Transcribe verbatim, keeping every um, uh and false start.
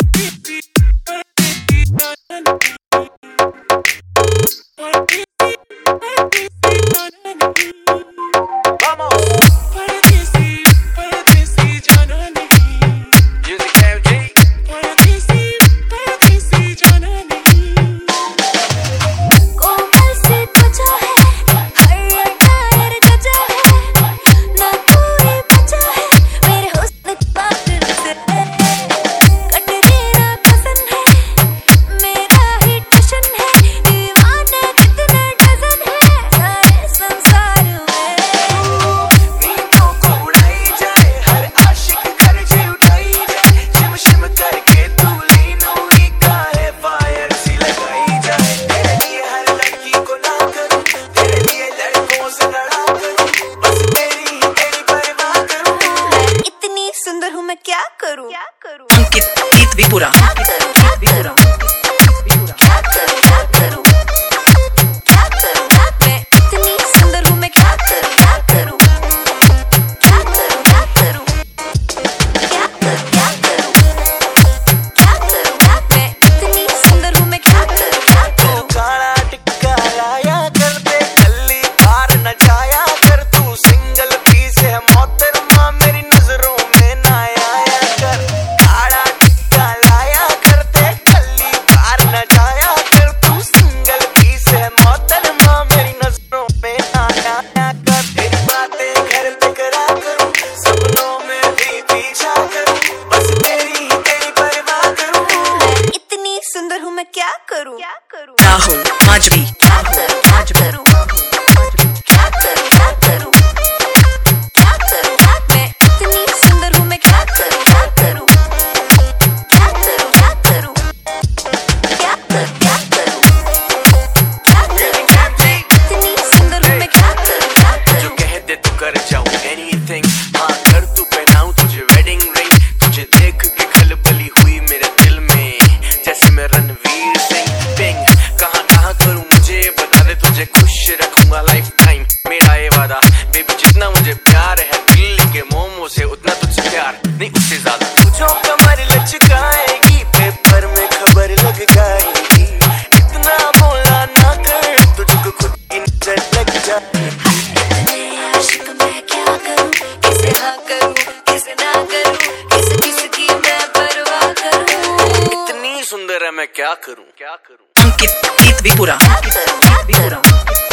मैं क्या करूं क्या करूं अंकित गीत भी पूरा क्या करूं क्या करूं क्या करूं क्या करूं क्या करूं मैं इतनी सुंदर हूं मैं क्या करूं क्या करूं क्या करूं क्या करूं क्या करूं क्या करूं क्या करूं मैं इतनी सुंदर हूं मैं क्या करूं क्या करूं काला टिक्का लाया कर दे गली पार न जाया कर तू सिंगल पीस है मोहतरमा मेरी नजरों में ना आया कर काला टिक्का लाया कर दे गली पार न जाया कर तू सिंगल पीस है मोहतरमा मेरी नजरों में ना आया कर तेरी बातें घर पे करा करूं सपनों में भी पीछा करूं बस तेरी तेरी परवाह करूं इतनी सुंदर हूं मैं क्या करूं क्या करूं राहुल माजरी क्या करूं क्या करूं क्या करूं क्या करूं क्या करूं मैं इतनी सुंदर हूं मैं क्या करूं क्या करूं क्या करूं क्या करूं क्या करूं क्या करूं क्या करूं मैं इतनी सुंदर हूं मैं क्या करूं क्या जो करूं कह दे तो कर जाऊं एनीथिंग हाँ कर तू पहनाऊं तुझे वेडिंग रिंग तुझे देख के खलबली हुई मेरे दिल में जैसे मैं रणवीर सिंह पिंग कहाँ कहाँ करूं मुझे बता दे तुझे खुश रखूंगा लाइफ टाइम मेरा ये वादा बेबी जितना मुझे प्यार है दिल्ली के मोमो से उतना तुझसे प्यार नहीं उससे ज्यादा तुझो कमर लचकाएगी पेपर में खबर लग जाएगी इतना बोला ना कर तुझको खुद की नजर लग जाएगी इतने आशिक मैं क्या करूं किसे हाँ करूं किसे ना करूं किस किस की मैं परवाह करूं इतनी सुंदर है मैं क्या करूं क्या करूं अंकित गीत भी पूरा क्या करूं क्या करूं